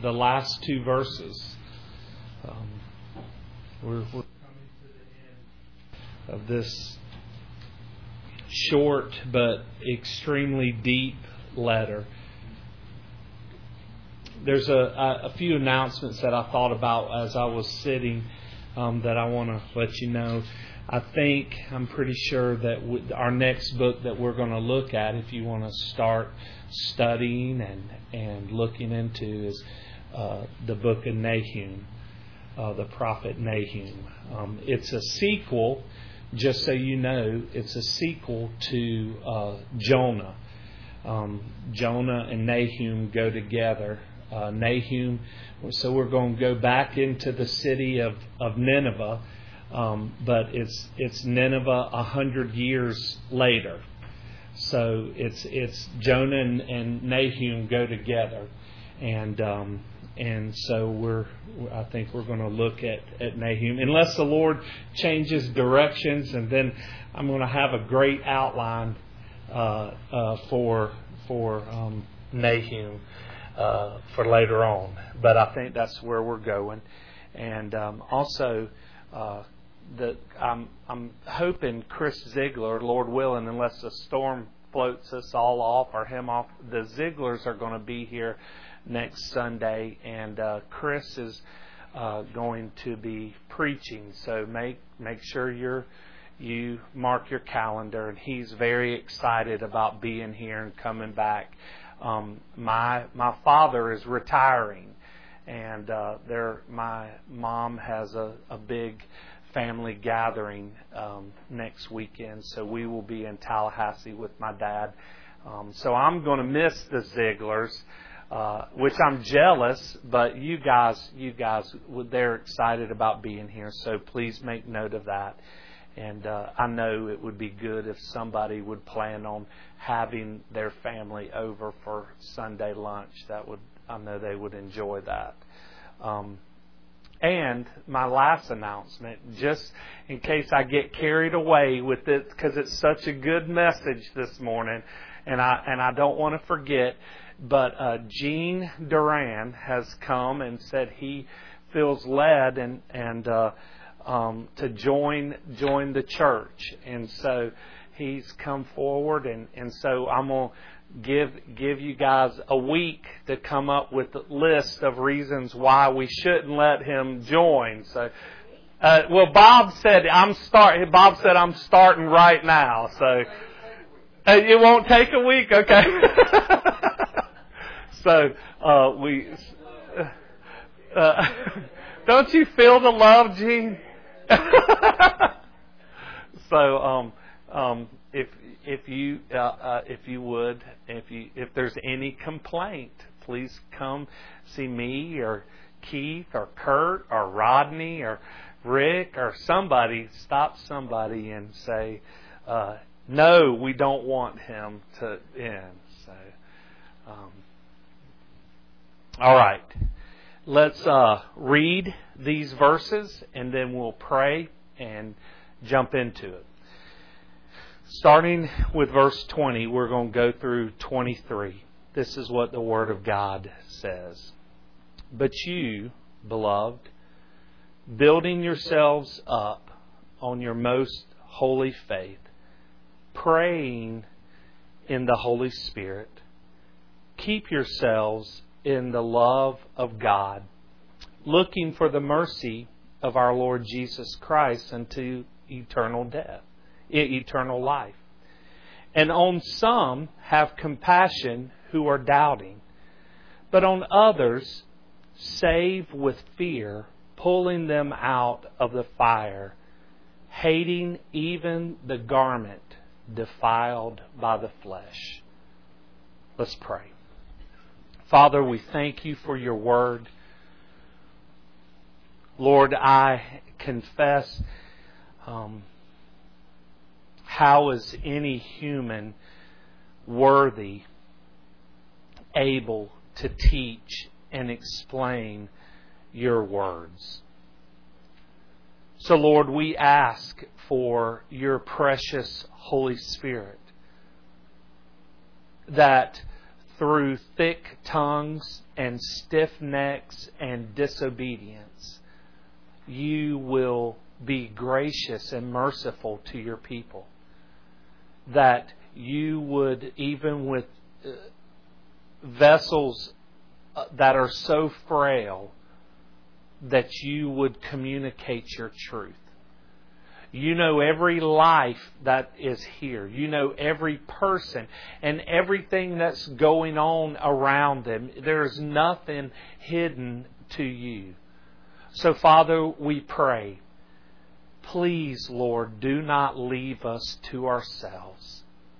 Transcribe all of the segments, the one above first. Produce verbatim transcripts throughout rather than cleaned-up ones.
the last two verses. Um, we're, we're coming to the end of this short but extremely deep letter. There's a, a, a few announcements that I thought about as I was sitting um, that I want to let you know. I think, I'm pretty sure that w- our next book that we're going to look at, if you want to start studying and, and looking into, is uh, the book of Nahum, uh, the prophet Nahum. Um, it's a sequel, just so you know, it's a sequel to uh, Jonah. Um, Jonah and Nahum go together. Uh, Nahum, so we're going to go back into the city of, of Nineveh. Um, but it's it's Nineveh a hundred years later, so it's it's Jonah and, and Nahum go together, and um, and so we're I think we're going to look at, at Nahum, unless the Lord changes directions, and then I'm going to have a great outline uh, uh, for for um, Nahum uh, for later on. But I think that's where we're going, and um, also. Uh, The, I'm, I'm hoping Chris Ziegler, Lord willing, unless the storm floats us all off or him off, the Zieglers are going to be here next Sunday, and uh, Chris is uh, going to be preaching. So make make sure you're you mark your calendar, and he's very excited about being here and coming back. Um, my my father is retiring, and uh, there my mom has a, a big family gathering um, next weekend, so we will be in Tallahassee with my dad. Um, so I'm going to miss the Zieglers, uh, which I'm jealous, but you guys, you guys, they're excited about being here, so please make note of that. And uh, I know it would be good if somebody would plan on having their family over for Sunday lunch. That would, I know they would enjoy that. Um, And my last announcement, just in case I get carried away with it, because it's such a good message this morning, and I and I don't want to forget, but uh, Gene Duran has come and said he feels led and and uh, um, to join join the church, and so he's come forward, and, and so I'm gonna give give you guys a week to come up with a list of reasons why we shouldn't let him join. So, uh, well, Bob said I'm start. Bob said I'm starting right now. So uh, it won't take a week, okay? so uh, we uh, don't you feel the love, Gene? so um, um, if. If you uh, uh, if you would, if you if there's any complaint, please come see me or Keith or Kurt or Rodney or Rick or somebody. Stop somebody and say, uh, no, we don't want him to end. So, um, all right, let's uh, read these verses and then we'll pray and jump into it. Starting with verse twenty, we're going to go through twenty-three. This is what the Word of God says. But you, beloved, building yourselves up on your most holy faith, praying in the Holy Spirit, keep yourselves in the love of God, looking for the mercy of our Lord Jesus Christ unto eternal death. eternal life. And on some have compassion who are doubting, but on others save with fear, pulling them out of the fire, hating even the garment defiled by the flesh. Let's pray. Father, we thank you for your word. Lord, I confess, um, how is any human worthy, able to teach and explain your words? So, Lord, we ask for your precious Holy Spirit, that through thick tongues and stiff necks and disobedience, you will be gracious and merciful to your people. That you would, even with vessels that are so frail, that you would communicate your truth. You know every life that is here. You know every person and everything that's going on around them. There's nothing hidden to you. So, Father, we pray, please, Lord, do not leave us to ourselves.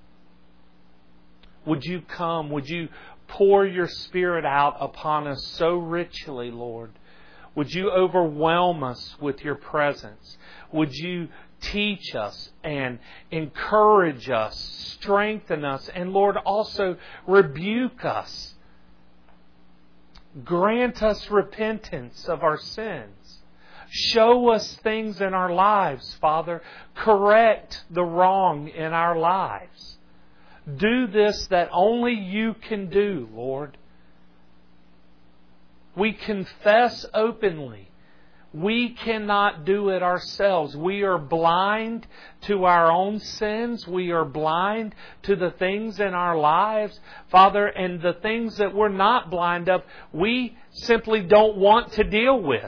Would you come? Would you pour your Spirit out upon us so richly, Lord? Would you overwhelm us with your presence? Would you teach us and encourage us, strengthen us, and Lord, also rebuke us. Grant us repentance of our sins. Show us things in our lives, Father. Correct the wrong in our lives. Do this that only you can do, Lord. We confess openly. We cannot do it ourselves. We are blind to our own sins. We are blind to the things in our lives, Father, and the things that we're not blind of, we simply don't want to deal with.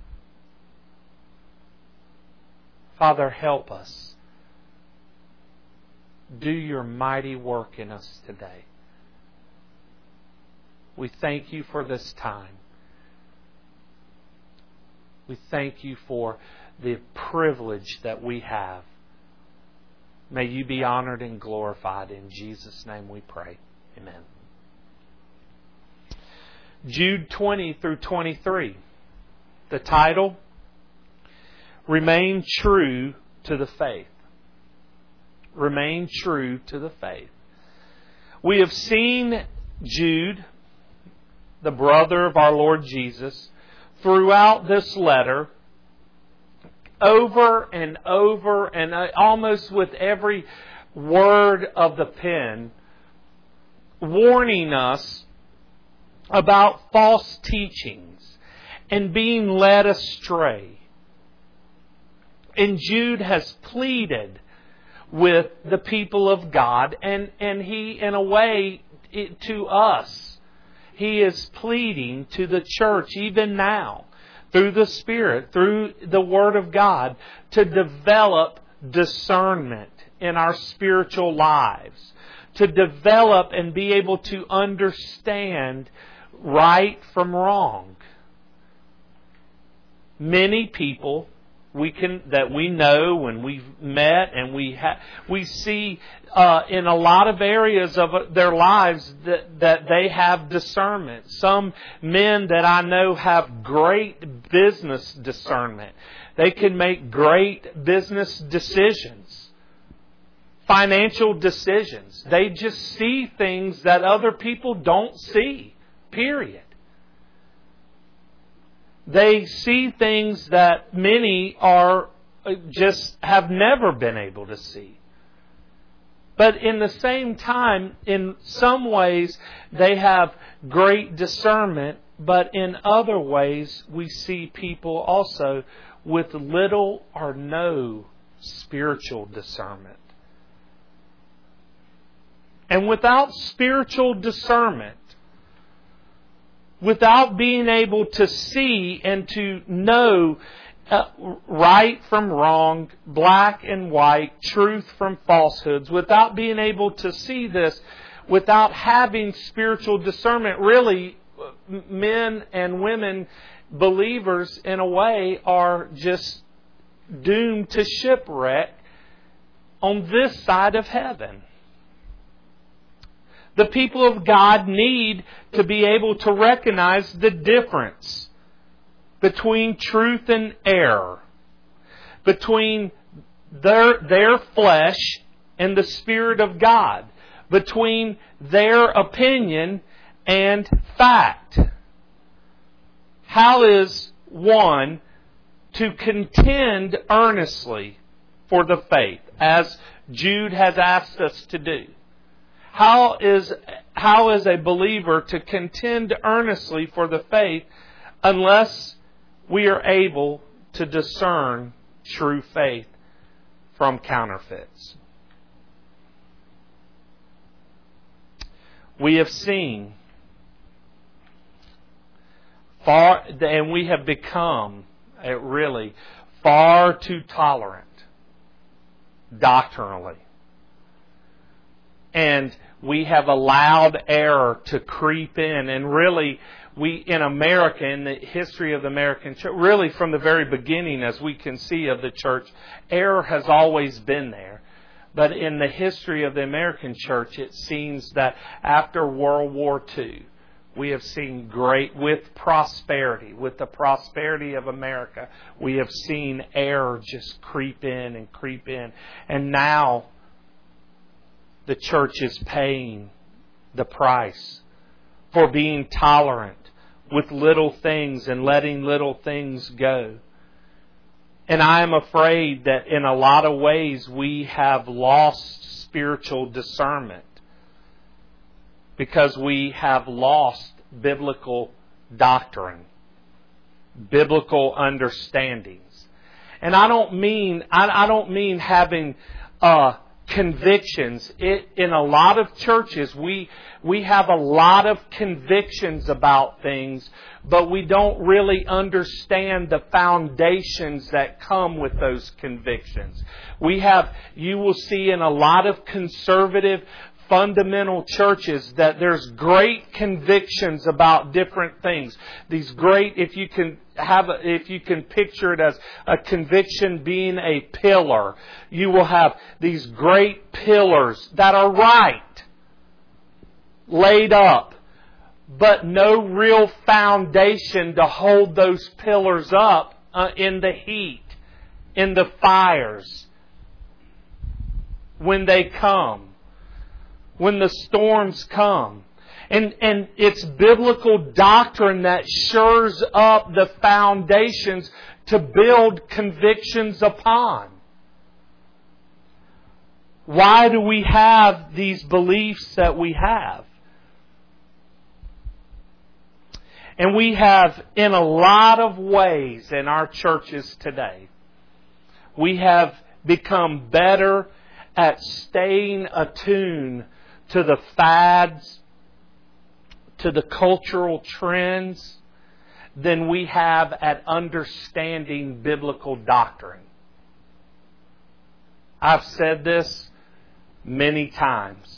Father, help us. Do your mighty work in us today. We thank you for this time. We thank you for the privilege that we have. May you be honored and glorified. In Jesus' name we pray. Amen. Jude twenty through twenty-three. The title, Remain True to the Faith. Remain true to the faith. We have seen Jude, the brother of our Lord Jesus, throughout this letter, over and over, and almost with every word of the pen, warning us about false teachings and being led astray. And Jude has pleaded with the people of God, and, and he, in a way, it, to us, he is pleading to the church even now, through the Spirit, through the Word of God, to develop discernment in our spiritual lives, to develop and be able to understand right from wrong. Many people we can that we know and we've met and we ha- we see uh, in a lot of areas of their lives that that they have discernment. Some men that I know have great business discernment. They can make great business decisions, financial decisions. They just see things that other people don't see. Period. They see things that many are just have never been able to see. But in the same time, in some ways, they have great discernment, but in other ways, we see people also with little or no spiritual discernment. And without spiritual discernment, without being able to see and to know uh, right from wrong, black and white, truth from falsehoods, without being able to see this, without having spiritual discernment, really, men and women, believers, in a way, are just doomed to shipwreck on this side of heaven. The people of God need to be able to recognize the difference between truth and error, between their, their flesh and the Spirit of God, between their opinion and fact. How is one to contend earnestly for the faith, as Jude has asked us to do? How is how is a believer to contend earnestly for the faith unless we are able to discern true faith from counterfeits? We have seen far, and we have become uh, really far too tolerant doctrinally. And we have allowed error to creep in. And really, we in America, in the history of the American church, really from the very beginning, as we can see of the church, error has always been there. But in the history of the American church, it seems that after World War Two, we have seen great, with prosperity, with the prosperity of America, we have seen error just creep in and creep in. And now the church is paying the price for being tolerant with little things and letting little things go. And I am afraid that in a lot of ways we have lost spiritual discernment because we have lost biblical doctrine, biblical understandings. And I don't mean I, I don't mean having uh, convictions. It, in a lot of churches, we we have a lot of convictions about things, but we don't really understand the foundations that come with those convictions. We have, you will see in a lot of conservative fundamental churches that there's great convictions about different things. These great, if you can have, a, if you can picture it as a conviction being a pillar, you will have these great pillars that are right, laid up, but no real foundation to hold those pillars up uh, in the heat, in the fires, when they come. When the storms come. And, and it's biblical doctrine that shores up the foundations to build convictions upon. Why do we have these beliefs that we have? And we have, in a lot of ways in our churches today, we have become better at staying attuned to the fads, to the cultural trends, than we have at understanding biblical doctrine. I've said this many times.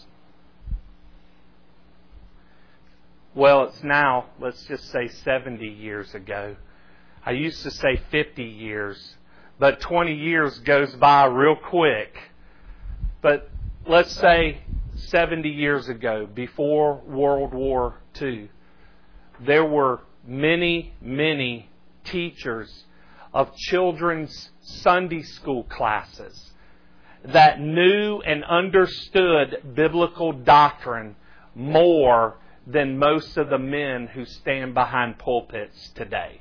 Well, it's now, let's just say seventy years ago. I used to say fifty years, but twenty years goes by real quick. But let's say seventy years ago, before World War Two, there were many, many teachers of children's Sunday school classes that knew and understood biblical doctrine more than most of the men who stand behind pulpits today.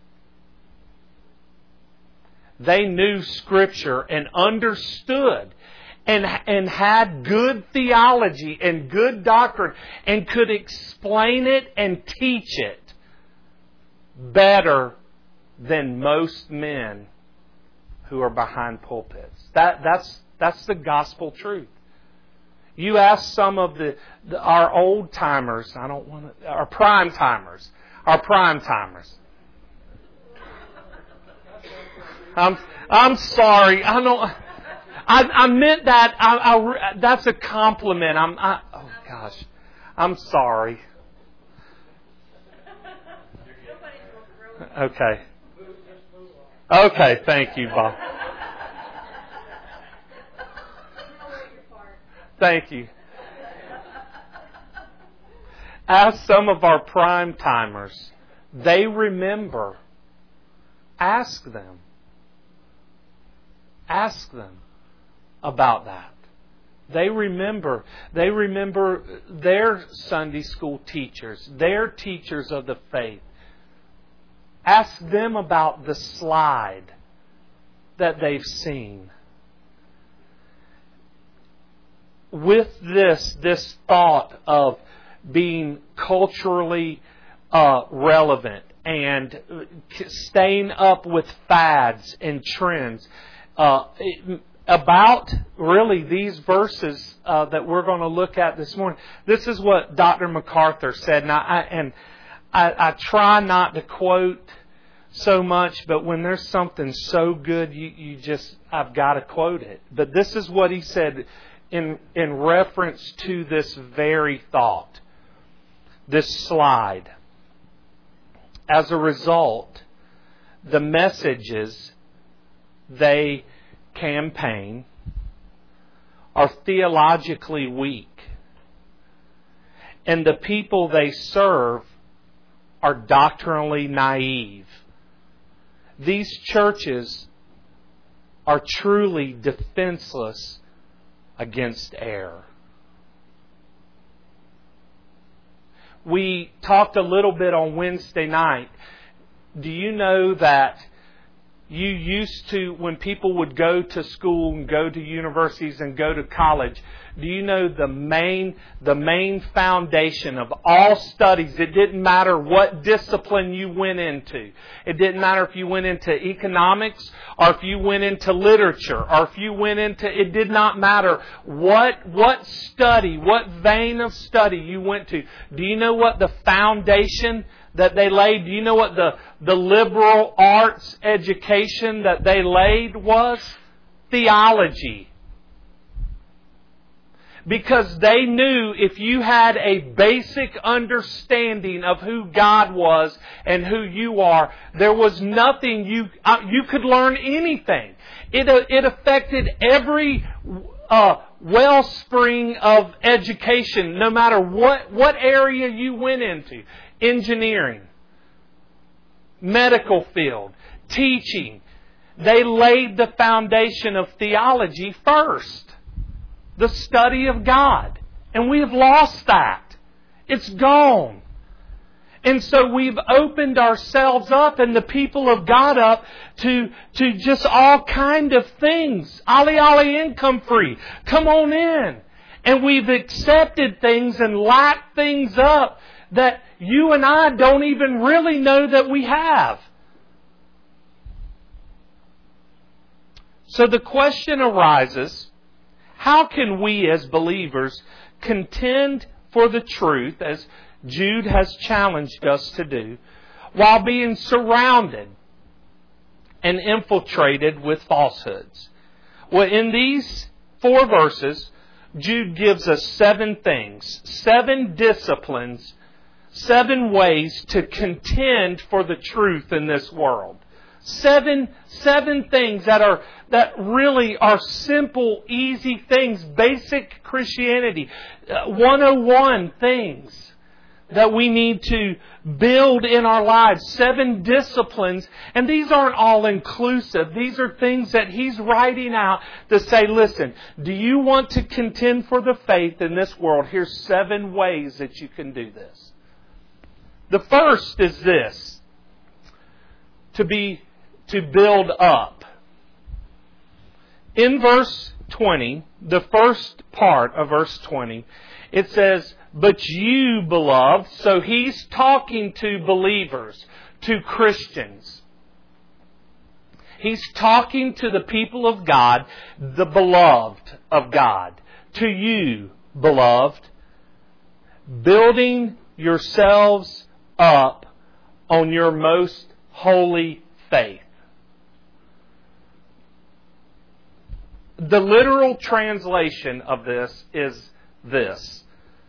They knew Scripture and understood And, and had good theology and good doctrine and could explain it and teach it better than most men who are behind pulpits. That, that's, that's the gospel truth. You ask some of the, the our old timers, I don't want to, our prime timers, our prime timers. I'm, I'm sorry, I don't. I, I meant that. I, I, that's a compliment. I'm. I, oh gosh, I'm sorry. Okay. Okay. Thank you, Bob. Thank you. Ask some of our prime timers. They remember. Ask them. Ask them about that. They remember. They remember their Sunday school teachers, their teachers of the faith. Ask them about the slide that they've seen. With this, this thought of being culturally uh, relevant and staying up with fads and trends. Uh, about really these verses uh, that we're going to look at this morning. This is what Doctor MacArthur said, and I, and I, I try not to quote so much, but when there's something so good, you, you just, I've got to quote it. But this is what he said in, in reference to this very thought, this slide. As a result, the messages they campaign are theologically weak, and the people they serve are doctrinally naive. These churches are truly defenseless against error. We talked a little bit on Wednesday night. Do you know that you used to, when people would go to school and go to universities and go to college, do you know the main the main foundation of all studies? It didn't matter what discipline you went into. It didn't matter if you went into economics or if you went into literature or if you went into, it did not matter what what study, what vein of study you went to. Do you know what the foundation that they laid? Do you know what the, the liberal arts education that they laid was? Theology. Because they knew if you had a basic understanding of who God was and who you are, there was nothing you uh, you could learn anything. It uh, it affected every uh, wellspring of education, no matter what what area you went into. Engineering, medical field, teaching. They laid the foundation of theology first. The study of God. And we have lost that. It's gone. And so we've opened ourselves up and the people of God up to, to just all kind of things. Ollie ollie income free. Come on in. And we've accepted things and lapped things up that you and I don't even really know that we have. So the question arises, how can we as believers contend for the truth, as Jude has challenged us to do, while being surrounded and infiltrated with falsehoods? Well, in these four verses, Jude gives us seven things, seven disciplines, seven ways to contend for the truth in this world. Seven, seven things that are, that really are simple, easy things, basic Christianity, one oh one things that we need to build in our lives. Seven disciplines, and these aren't all inclusive. These are things that he's writing out to say, listen, do you want to contend for the faith in this world? Here's seven ways that you can do this. The first is this, to be, to build up. In verse twenty, the first part of verse twenty, it says, but you, beloved, so he's talking to believers, to Christians. He's talking to the people of God, the beloved of God. To you, beloved, building yourselves up on your most holy faith. The literal translation of this is this: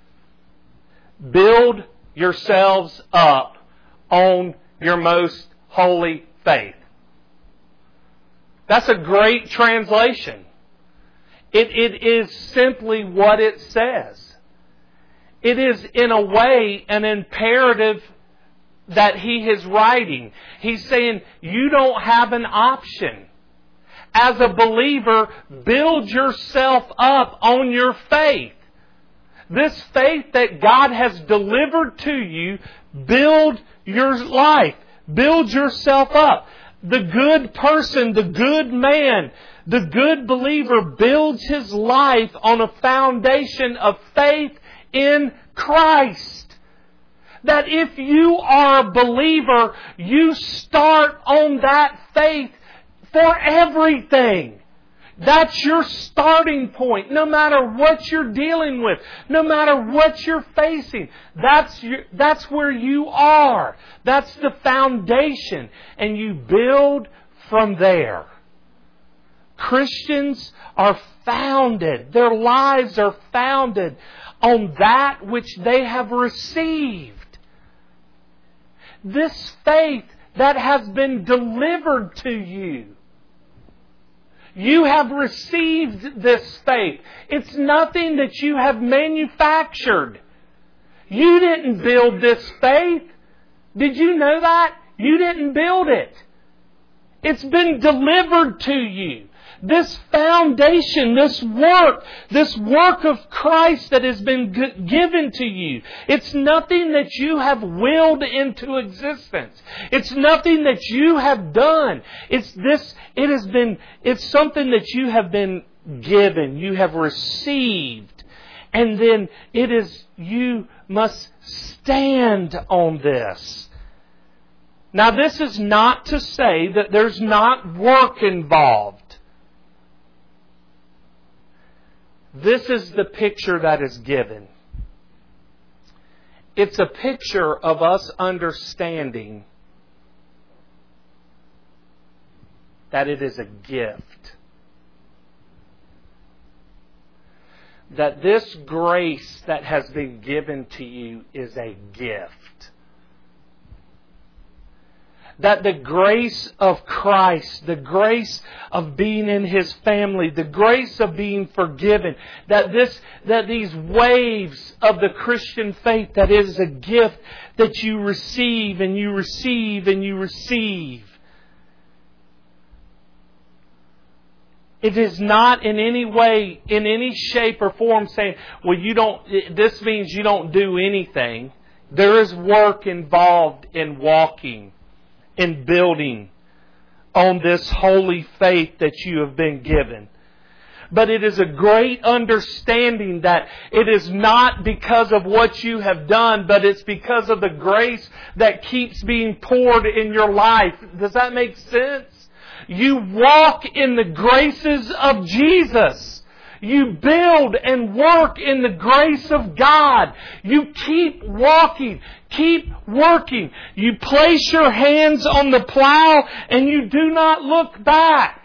build yourselves up on your most holy faith. That's a great translation. It, it is simply what it says. It is, in a way, an imperative that he is writing. He's saying, you don't have an option. As a believer, build yourself up on your faith. This faith that God has delivered to you, build your life. Build yourself up. The good person, the good man, the good believer builds his life on a foundation of faith in Christ. That if you are a believer, you start on that faith for everything. That's your starting point. No matter what you're dealing with, no matter what you're facing, that's your, that's where you are. That's the foundation. And you build from there. Christians are founded, their lives are founded on that which they have received. This faith that has been delivered to you. You have received this faith. It's nothing that you have manufactured. You didn't build this faith. Did you know that? You didn't build it. It's been delivered to you. This foundation, this work, this work of Christ that has been g- given to you. It's nothing that you have willed into existence. It's nothing that you have done. It's this, it has been, it's something that you have been given, you have received. And then it is, you must stand on this. Now this is not to say that there's not work involved. This is the picture that is given. It's a picture of us understanding that it is a gift. That this grace that has been given to you is a gift. That the grace of Christ, the grace of being in His family, the grace of being forgiven, that this, that these waves of the Christian faith, that it is a gift that you receive and you receive and you receive. It is not in any way, in any shape or form saying, well, you don't, this means you don't do anything. There is work involved in walking, in building on this holy faith that you have been given. But it is a great understanding that it is not because of what you have done, but it's because of the grace that keeps being poured in your life. Does that make sense? You walk in the graces of Jesus. You build and work in the grace of God. You keep walking. Keep working. You place your hands on the plow and you do not look back.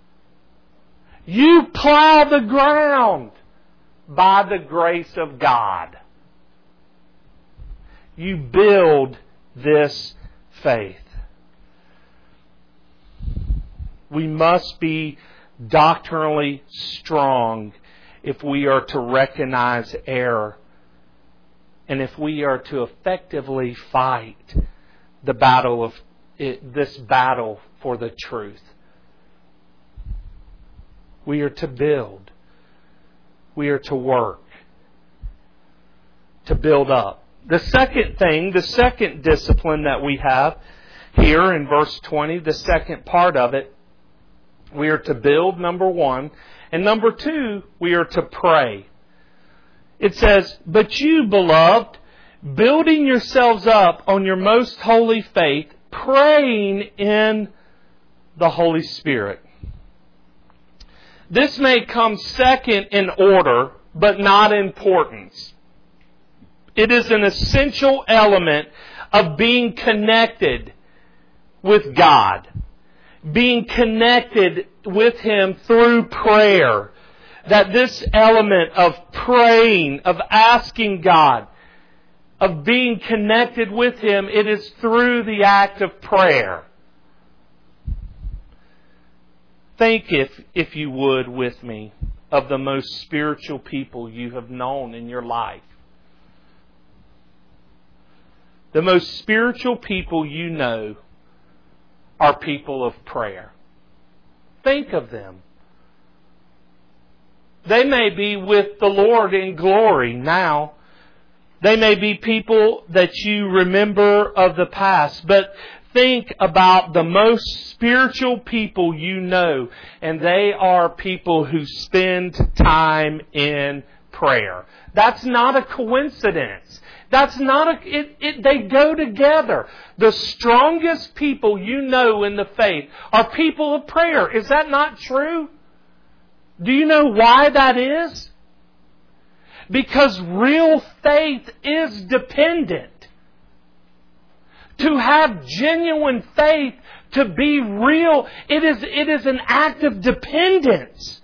You plow the ground by the grace of God. You build this faith. We must be doctrinally strong if we are to recognize error and if we are to effectively fight the battle of it, this battle for the truth. We are to build. We are to work. To build up. The second thing, the second discipline that we have here in verse twenty, the second part of it, we are to build, number one. And number two, we are to pray. It says, but you, beloved, building yourselves up on your most holy faith, praying in the Holy Spirit. This may come second in order, but not importance. It is an essential element of being connected with God. Being connected with Him through prayer. That this element of praying, of asking God, of being connected with Him, it is through the act of prayer. Think, if, if you would, with me, of the most spiritual people you have known in your life. The most spiritual people you know are people of prayer. Think of them. They may be with the Lord in glory now. They may be people that you remember of the past. But think about the most spiritual people you know. And they are people who spend time in prayer. That's not a coincidence. That's not a, it, it, they go together. The strongest people you know in the faith are people of prayer. Is that not true? Do you know why that is? Because real faith is dependent. To have genuine faith, to be real, it is, it is an act of dependence.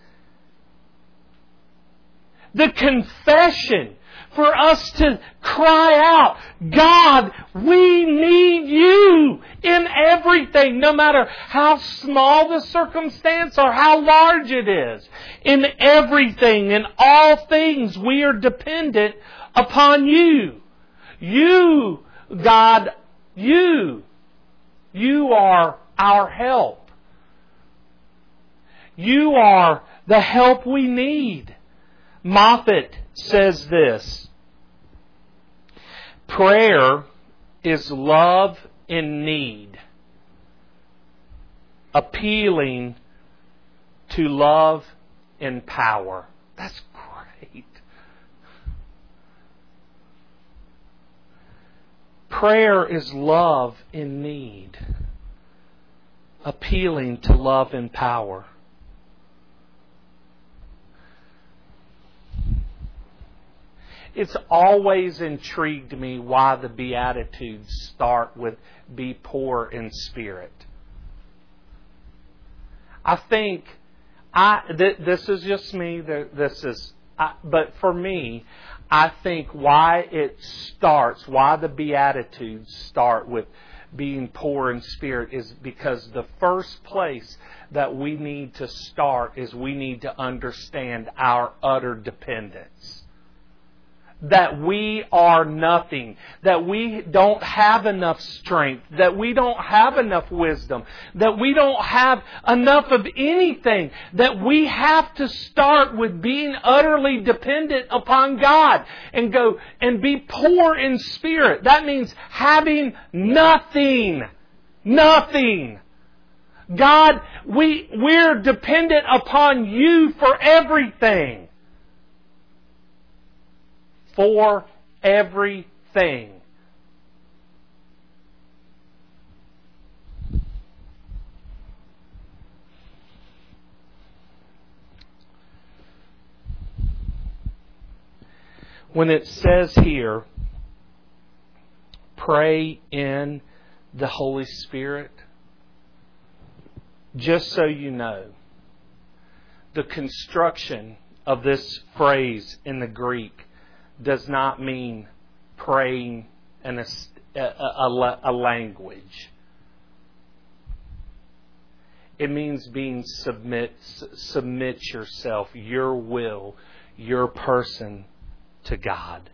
The confession for us to cry out, God, we need You in everything, no matter how small the circumstance or how large it is. In everything, in all things, we are dependent upon You. You, God, You. You are our help. You are the help we need. Moffat says this: prayer is love in need, appealing to love in power. That's great. Prayer is love in need, appealing to love in power. It's always intrigued me why the Beatitudes start with be poor in spirit. I think, I th- this is just me, this is, I, but for me, I think why it starts, why the Beatitudes start with being poor in spirit is because the first place that we need to start is we need to understand our utter dependence. That we are nothing, that we don't have enough strength, that we don't have enough wisdom, that we don't have enough of anything, that we have to start with being utterly dependent upon God and go and be poor in spirit. That means having nothing. Nothing. God, we, we're dependent upon You for everything. For everything. When it says here, pray in the Holy Spirit, just so you know, the construction of this phrase in the Greek does not mean praying in a, a, a, a language. It means being submit, submit yourself, your will, your person to God.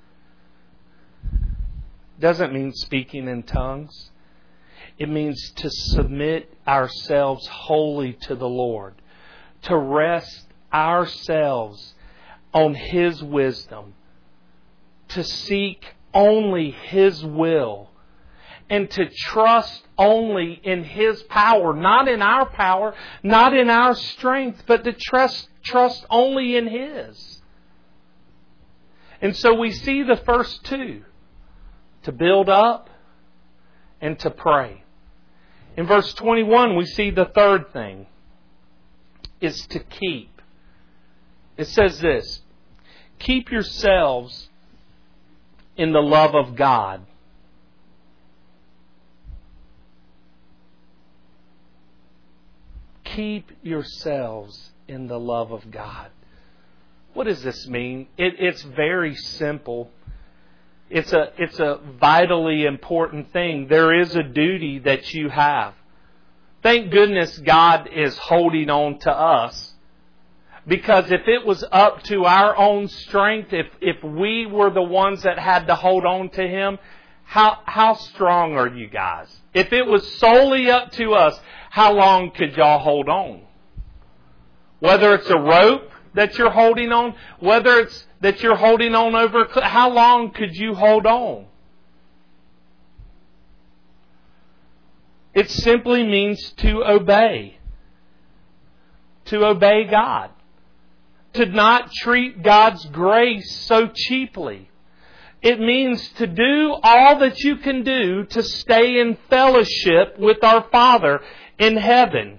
Doesn't mean speaking in tongues. It means to submit ourselves wholly to the Lord, to rest ourselves on His wisdom, to seek only His will, and to trust only in His power, not in our power, not in our strength, but to trust, trust only in His. And so we see the first two, to build up and to pray. In verse twenty-one, we see the third thing, is to keep. It says this: keep yourselves in the love of God. Keep yourselves in the love of God. What does this mean? It, it's very simple. It's a, it's a vitally important thing. There is a duty that you have. Thank goodness God is holding on to us. Because if it was up to our own strength, if, if we were the ones that had to hold on to Him, how, how strong are you guys? If it was solely up to us, how long could y'all hold on? Whether it's a rope that you're holding on, whether it's that you're holding on over, how long could you hold on? It simply means to obey. To obey God. to not treat God's grace so cheaply. It means to do all that you can do to stay in fellowship with our Father in heaven.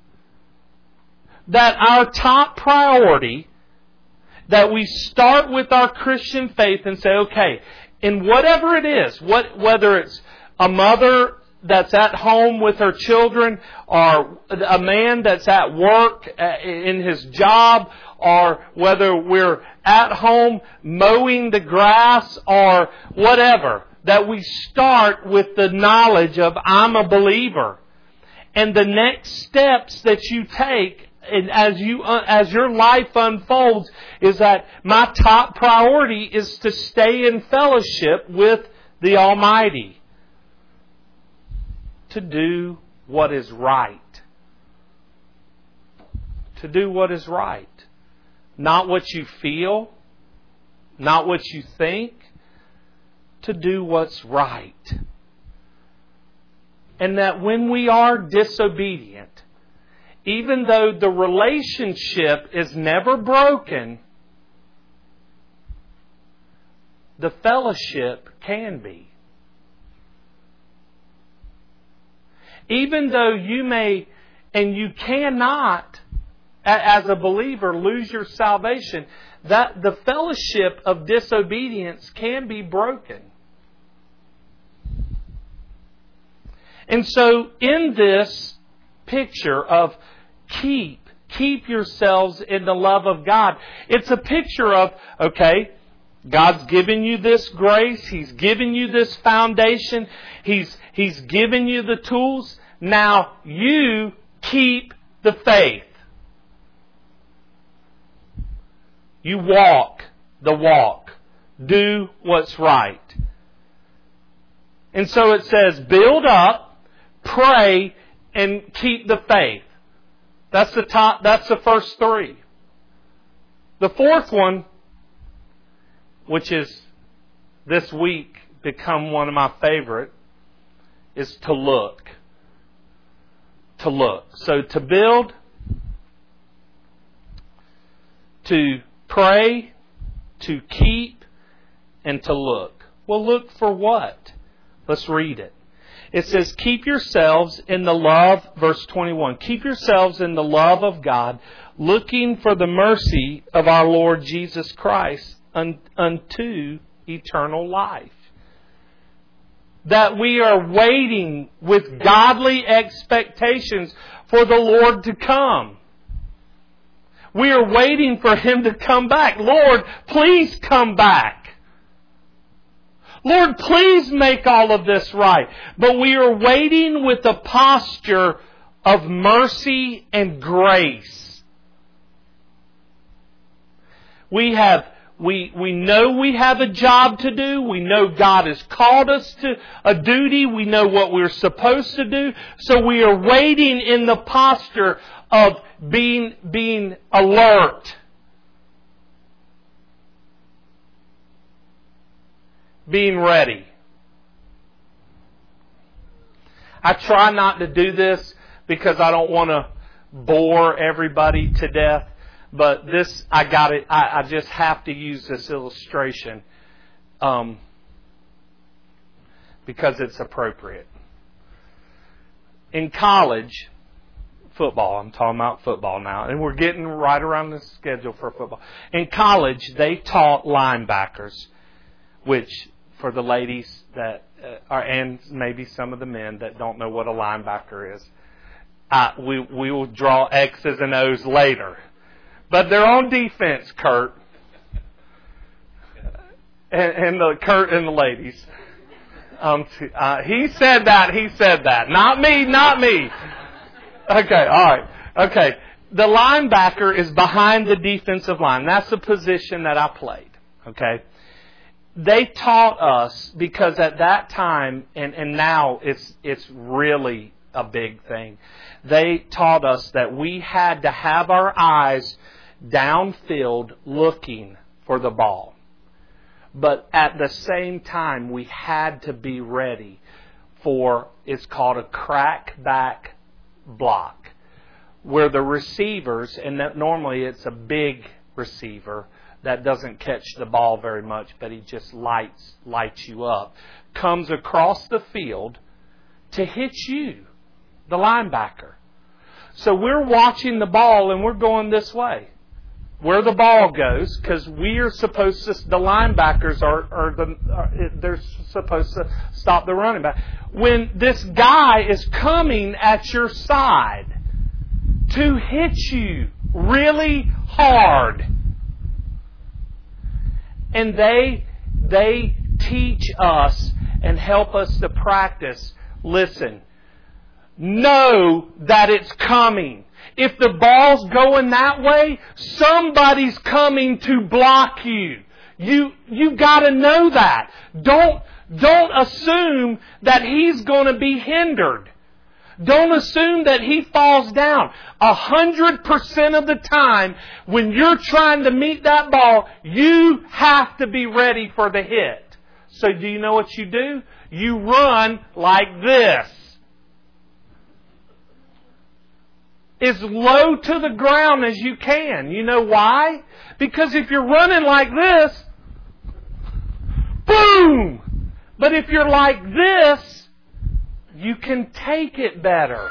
That our top priority, that we start with our Christian faith and say, okay, in whatever it is, what, whether it's a mother that's at home with her children, or a man that's at work in his job, or whether we're at home mowing the grass or whatever, that we start with the knowledge of I'm a believer. And the next steps that you take and as you as your life unfolds is that my top priority is to stay in fellowship with the Almighty. To do what is right. To do what is right. Not what you feel, not what you think. To do what's right. And that when we are disobedient, even though the relationship is never broken, the fellowship can be. Even though you may, and you cannot, as a believer, lose your salvation, that the fellowship of disobedience can be broken. And so in this picture of keep, keep yourselves in the love of God, it's a picture of, okay, God's given you this grace. He's given you this foundation. He's, He's given you the tools. Now you keep the faith. You walk the walk. Do what's right. And so it says, build up, pray, and keep the faith. That's the top, that's the first three. The fourth one, which is this week become one of my favorite, is to look. To look. So to build, to pray, to keep, and to look. Well, look for what? Let's read it. It says, keep yourselves in the love, verse twenty-one, keep yourselves in the love of God, looking for the mercy of our Lord Jesus Christ unto eternal life. That we are waiting with godly expectations for the Lord to come. We are waiting for Him to come back. Lord, please come back. Lord, please make all of this right. But we are waiting with a posture of mercy and grace. We have We we know we have a job to do. We know God has called us to a duty. We know what we're supposed to do. So we are waiting in the posture of being, being alert. Being ready. I try not to do this because I don't want to bore everybody to death. But this, I got it. I, I just have to use this illustration um, because it's appropriate. In college, football, I'm talking about football now, and we're getting right around the schedule for football. In college, they taught linebackers, which for the ladies that uh, are, and maybe some of the men that don't know what a linebacker is, uh, we we will draw X's and O's later. But they're on defense, Kurt. And, and the Kurt and the ladies. Um, uh, he said that, he said that. Not me, not me. Okay, alright. Okay. The linebacker is behind the defensive line. That's the position that I played. Okay. They taught us, because at that time, and, and now it's it's really a big thing. They taught us that we had to have our eyes downfield looking for the ball. But at the same time, we had to be ready for, it's called a crack back block, where the receivers, and that normally it's a big receiver that doesn't catch the ball very much, but he just lights lights you up, comes across the field to hit you, the linebacker. So we're watching the ball and we're going this way, where the ball goes, because we are supposed to, the linebackers are, are the, are, they're supposed to stop the running back. When this guy is coming at your side to hit you really hard, and they, they teach us and help us to practice, listen, know that it's coming. If the ball's going that way, somebody's coming to block you. You, you gotta know that. Don't, don't assume that he's gonna be hindered. Don't assume that he falls down. A hundred percent of the time, when you're trying to meet that ball, you have to be ready for the hit. So do you know what you do? You run like this. As low to the ground as you can. You know why? Because if you're running like this, boom! But if you're like this, you can take it better.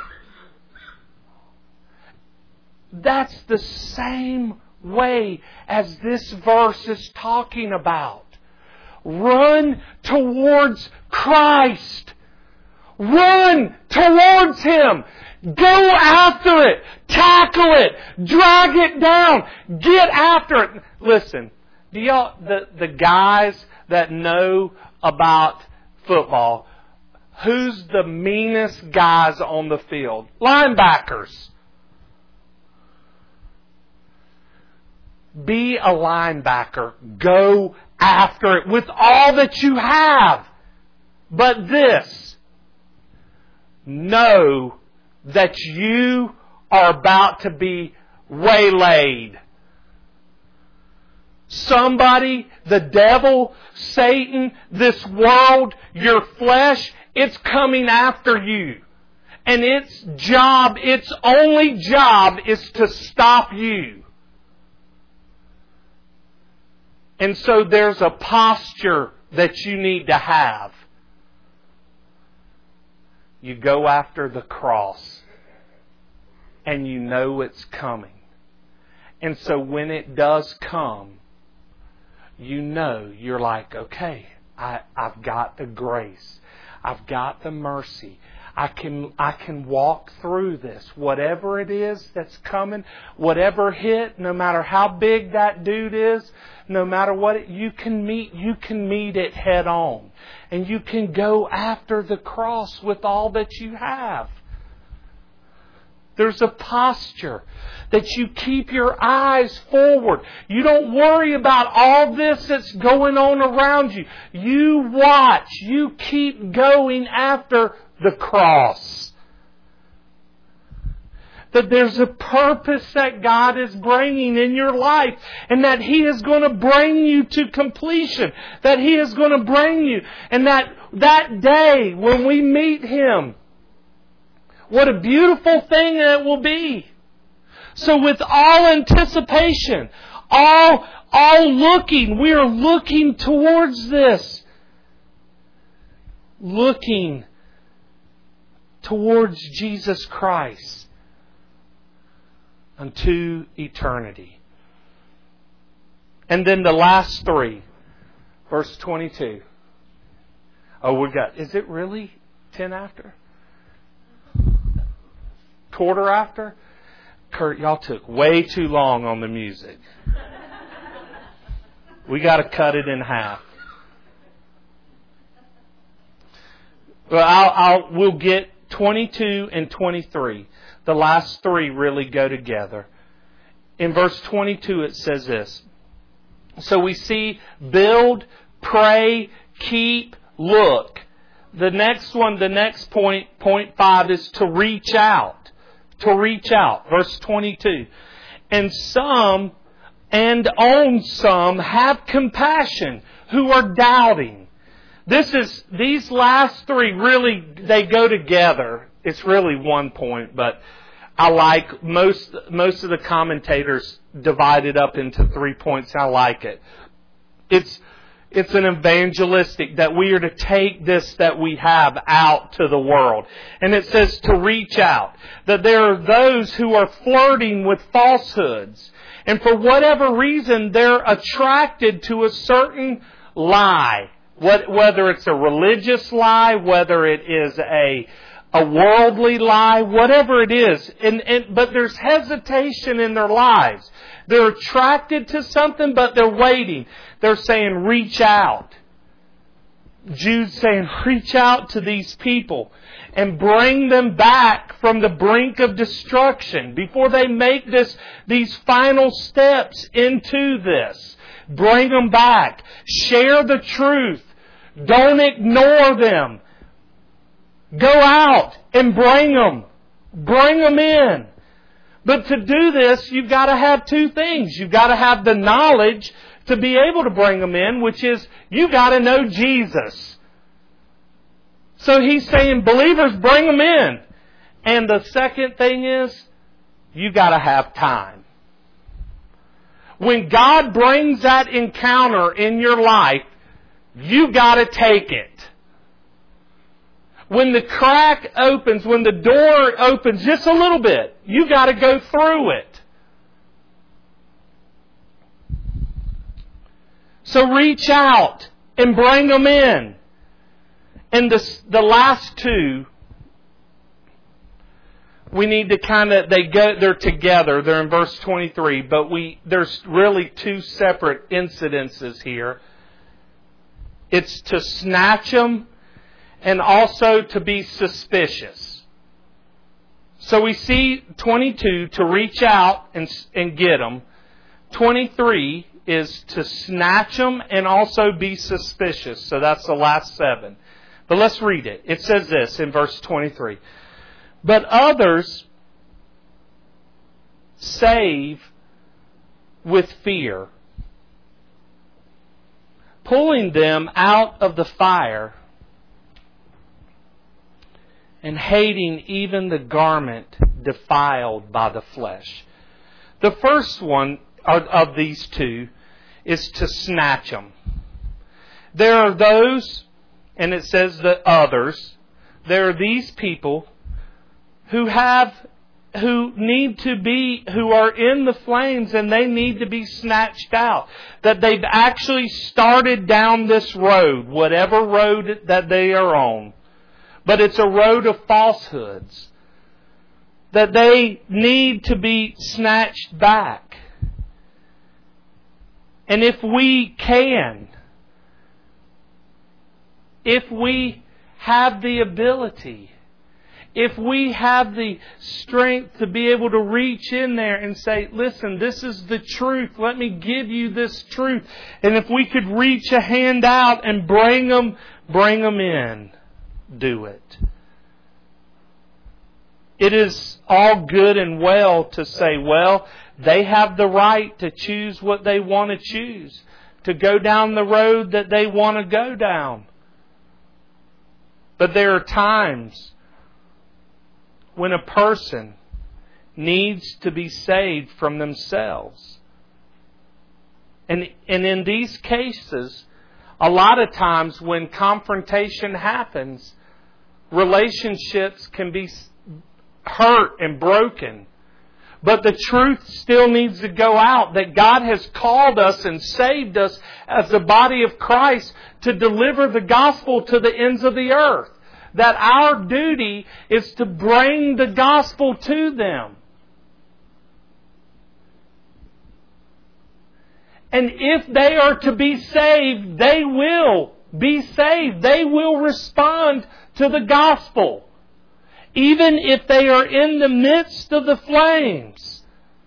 That's the same way as this verse is talking about. Run towards Christ. Run towards Him. Go after it. Tackle it. Drag it down. Get after it. Listen, do y'all, the, the guys that know about football, who's the meanest guys on the field? Linebackers. Be a linebacker. Go after it with all that you have. But this, know that you are about to be waylaid. Somebody, the devil, Satan, this world, your flesh, it's coming after you. And its job, its only job is to stop you. And so there's a posture that you need to have. You go after the cross. And you know it's coming. And so when it does come, you know, you're like, okay, I, I've got the grace. I've got the mercy. I can, I can walk through this. Whatever it is that's coming, whatever hit, no matter how big that dude is, no matter what it, you can meet, you can meet it head on. And you can go after the cross with all that you have. There's a posture that you keep your eyes forward. You don't worry about all this that's going on around you. You watch. You keep going after the cross. That there's a purpose that God is bringing in your life, and that He is going to bring you to completion. That He is going to bring you. And that that day when we meet Him, what a beautiful thing it will be. So with all anticipation, all, all looking, we are looking towards this. Looking towards Jesus Christ unto eternity. And then the last three, verse twenty-two. Oh, we got, is it really ten after? Quarter after? Kurt, y'all took way too long on the music. We got to cut it in half. Well, I'll, I'll, we'll get twenty-two and twenty-three. The last three really go together. In verse twenty-two it says this. So we see build, pray, keep, look. The next one, the next point, point five, is to reach out. To reach out. Verse twenty-two. And some, and on some, have compassion who are doubting. This is, these last three really, they go together. It's really one point, but I like most most of the commentators divide it up into three points. I like it. It's it's an evangelistic, that we are to take this that we have out to the world. And it says to reach out. That there are those who are flirting with falsehoods. And for whatever reason, they're attracted to a certain lie. What, whether it's a religious lie, whether it is a a worldly lie, whatever it is. And, and but there's hesitation in their lives. They're attracted to something, but they're waiting. They're saying, reach out. Jude's saying, reach out to these people and bring them back from the brink of destruction before they make this these final steps into this. Bring them back. Share the truth. Don't ignore them. Go out and bring them. Bring them in. But to do this, you've got to have two things. You've got to have the knowledge to be able to bring them in, which is you've got to know Jesus. So he's saying, believers, bring them in. And the second thing is, you've got to have time. When God brings that encounter in your life, you've got to take it. When the crack opens, when the door opens just a little bit, you've got to go through it. So reach out and bring them in. And the, the last two, we need to kind of, they go, they're together. They're in verse twenty-three, but we, there's really two separate incidences here. It's to snatch them and also to be suspicious. So we see twenty-two, to reach out and, and get them. twenty-three is to snatch them and also be suspicious. So that's the last seven. But let's read it. It says this in verse twenty-three. But others save with fear, pulling them out of the fire and hating even the garment defiled by the flesh. The first one of these two is to snatch them. There are those, and it says the others, there are these people who have, who need to be, who are in the flames and they need to be snatched out. That they've actually started down this road, whatever road that they are on. But it's a road of falsehoods. That they need to be snatched back. And if we can, if we have the ability, if we have the strength to be able to reach in there and say, listen, this is the truth. Let me give you this truth. And if we could reach a hand out and bring them, bring them in, do it. It is all good and well to say, well, they have the right to choose what they want to choose, to go down the road that they want to go down. But there are times when a person needs to be saved from themselves. And, and in these cases, a lot of times when confrontation happens, relationships can be hurt and broken. But the truth still needs to go out that God has called us and saved us as the body of Christ to deliver the gospel to the ends of the earth. That our duty is to bring the gospel to them. And if they are to be saved, they will be saved. They will respond to the gospel. Even if they are in the midst of the flames.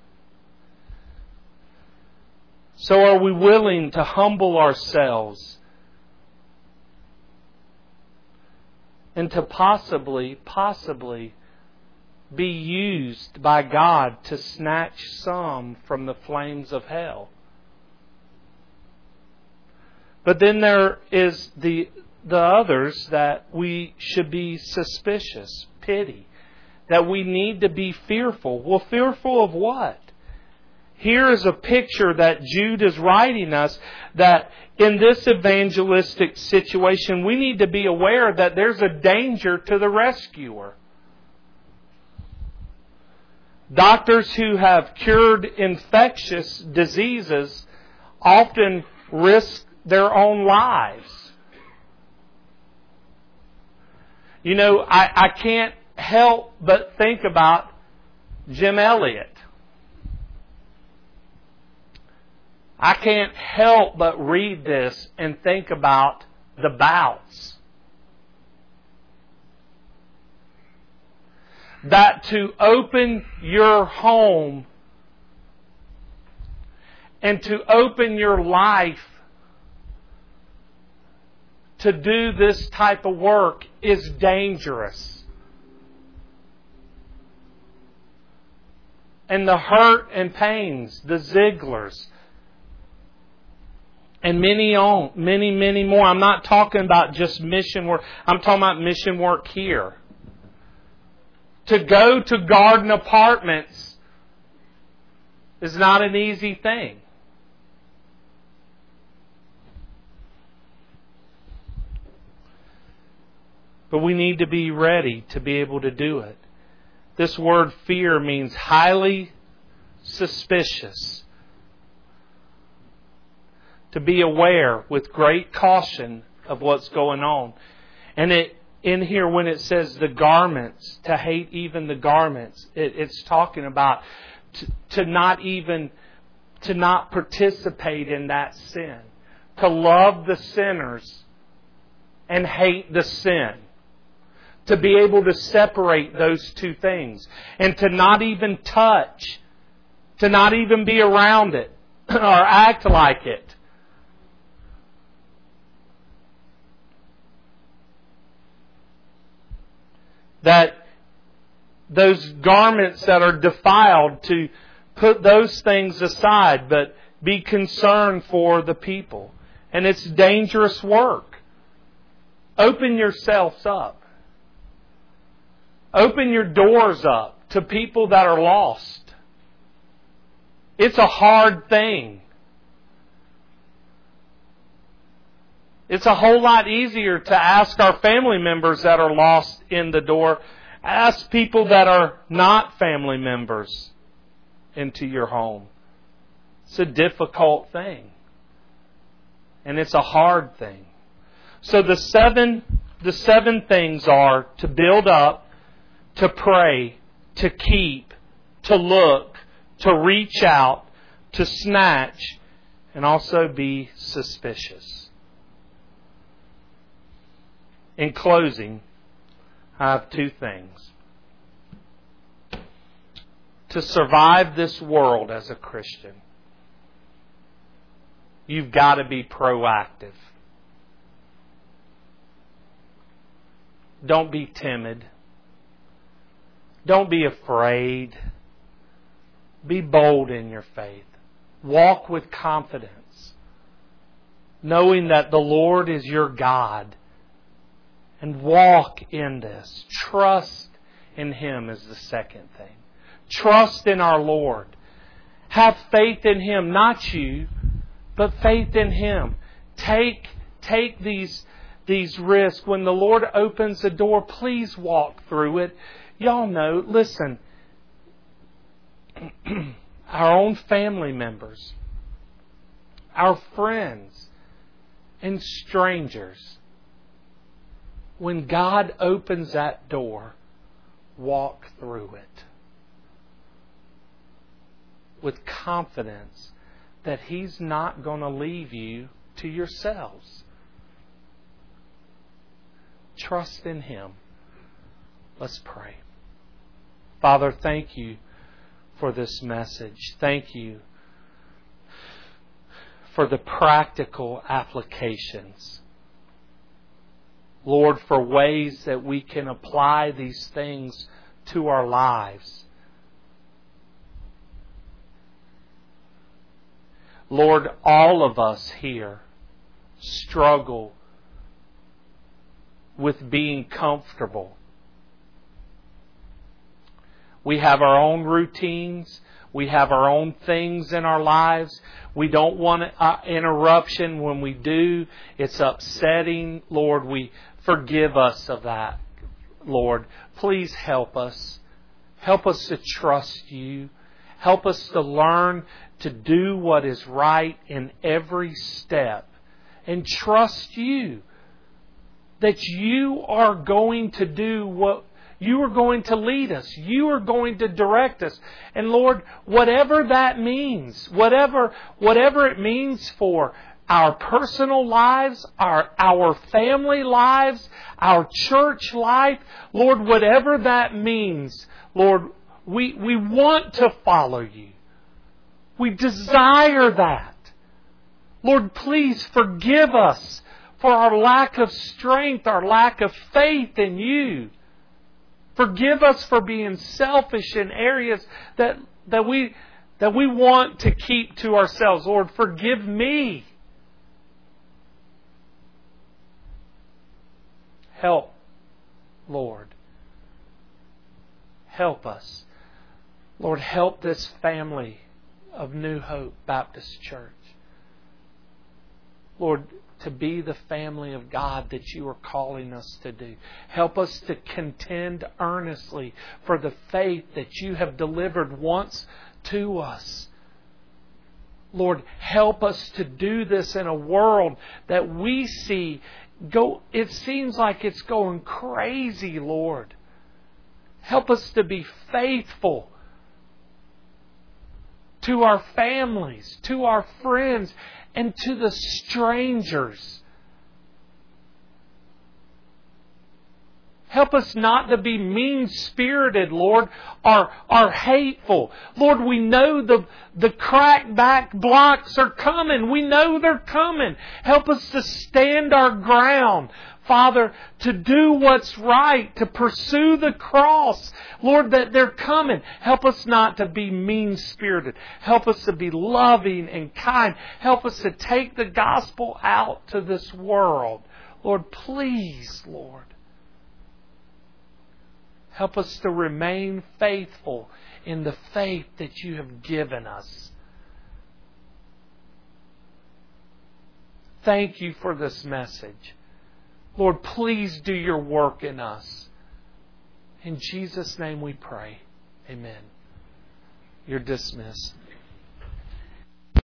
So are we willing to humble ourselves and to possibly, possibly be used by God to snatch some from the flames of hell? But then there is the the others that we should be suspicious, pity. that we need to be fearful. Well, fearful of what? Here is a picture that Jude is writing us that in this evangelistic situation, we need to be aware that there's a danger to the rescuer. Doctors who have cured infectious diseases often risk their own lives. You know, I, I can't help but think about Jim Elliot. I can't help but read this and think about the bouts. That to open your home and to open your life to do this type of work is dangerous. And the hurt and pains, the Zieglers, and many on, many, many more. I'm not talking about just mission work. I'm talking about mission work here. To go to Garden Apartments is not an easy thing. But we need to be ready to be able to do it. This word fear means highly suspicious. To be aware with great caution of what's going on. And it in here when it says the garments, to hate even the garments, it, it's talking about to, to not even, to not participate in that sin. To love the sinners and hate the sin. To be able to separate those two things. And to not even touch. To not even be around it. Or act like it. That those garments that are defiled, to put those things aside, but be concerned for the people. And it's dangerous work. Open yourselves up. Open your doors up to people that are lost. It's a hard thing. It's a whole lot easier to ask our family members that are lost in the door. Ask people that are not family members into your home. It's a difficult thing. And it's a hard thing. So the seven, the seven things are to build up, to pray, to keep, to look, to reach out, to snatch, and also be suspicious. In closing, I have two things. To survive this world as a Christian, you've got to be proactive. Don't be timid. Don't be afraid. Be bold in your faith. Walk with confidence, knowing that the Lord is your God. And walk in this. Trust in Him is the second thing. Trust in our Lord. Have faith in Him, not you, but faith in Him. Take, take these, these risks. When the Lord opens the door, please walk through it. Y'all know, listen, our own family members, our friends, and strangers. When God opens that door, walk through it with confidence that He's not going to leave you to yourselves. Trust in Him. Let's pray. Father, thank You for this message. Thank You for the practical applications. Lord, for ways that we can apply these things to our lives. Lord, all of us here struggle with being comfortable. We have our own routines. We have our own things in our lives. We don't want uh, interruption. When we do, it's upsetting. Lord, we forgive us of that. Lord, please help us. Help us to trust You. Help us to learn to do what is right in every step. And trust You. That You are going to do what You are going to lead us. You are going to direct us. And Lord, whatever that means, whatever whatever it means for our personal lives, our our family lives, our church life, Lord, whatever that means, Lord, we, we want to follow You. We desire that. Lord, please forgive us for our lack of strength, our lack of faith in You. Forgive us for being selfish in areas that, that we that we want to keep to ourselves. Lord, forgive me. Help, Lord. Help us. Lord, help this family of New Hope Baptist Church. Lord, to be the family of God that You are calling us to do. Help us to contend earnestly for the faith that You have delivered once to us. Lord, help us to do this in a world that we see go, it seems like it's going crazy, Lord. Help us to be faithful to our families, to our friends, and to the strangers. Help us not to be mean-spirited, Lord, or, or hateful. Lord, we know the, the crackback blocks are coming. We know they're coming. Help us to stand our ground, Father, to do what's right, to pursue the cross. Lord, that they're coming. Help us not to be mean-spirited. Help us to be loving and kind. Help us to take the gospel out to this world. Lord, please, Lord. Help us to remain faithful in the faith that You have given us. Thank You for this message. Lord, please do Your work in us. In Jesus' name we pray. Amen. You're dismissed.